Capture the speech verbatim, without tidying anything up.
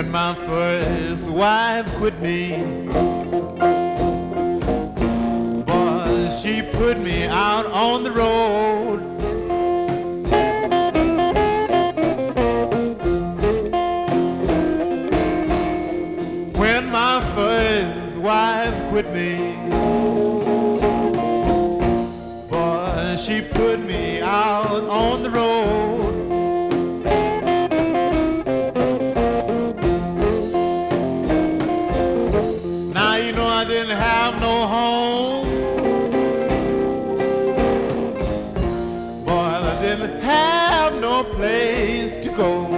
when my first wife quit me. Boy, she put me out on the road. When my first wife quit me.